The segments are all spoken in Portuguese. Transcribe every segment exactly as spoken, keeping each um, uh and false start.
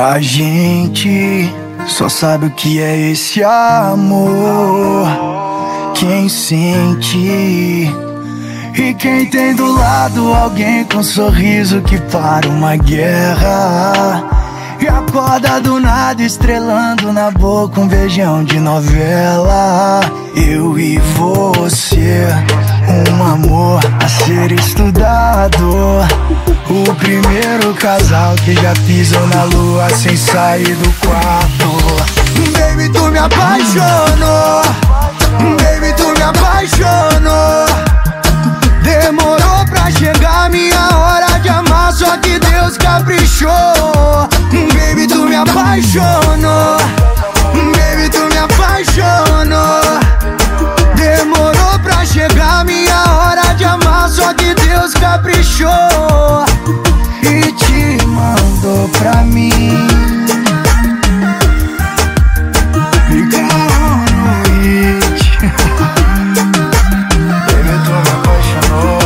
A gente só sabe o que é esse amor, quem sente. E quem tem do lado alguém com um sorriso que para uma guerra, e acorda do nada estrelando na boca um beijão de novela. Eu e você, um amor a ser estudado, o primeiro casal que já pisou na lua sem sair do quarto. Baby, tu me apaixonou, baby, tu me apaixonou. Demorou pra chegar minha hora de amar, só que Deus caprichou. Baby, tu me apaixonou, baby, tu me apaixonou. Demorou pra chegar minha hora de amar, só que Deus caprichou e te mandou pra mim. Fica no hit. Baby, tu me apaixonou.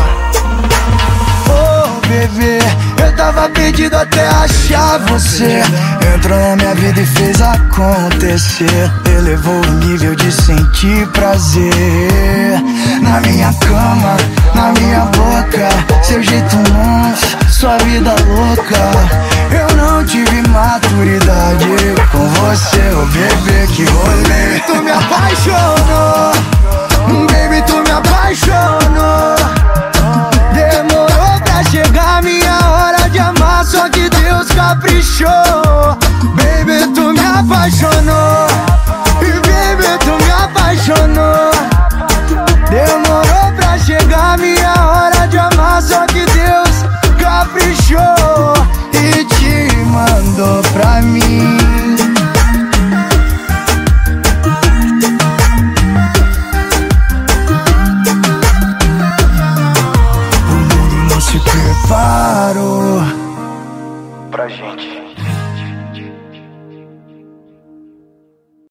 Oh, bebê, eu tava perdido até achar você. Entrou na minha vida e fez acontecer. Elevou o nível de sentir prazer. Na minha cama, na minha boca, seu jeito manso, sua vida louca. Eu não tive maturidade com você, oh bebê, que rolê. Tu me apaixonou, baby, tu me apaixonou. Demorou pra chegar minha hora de amar, só que Deus caprichou. Baby, tu me apaixonou, e baby, tu me apaixonou. Demorou pra chegar minha hora de amar, só que Deus caprichou e te mandou pra mim. O mundo não se preparou pra gente.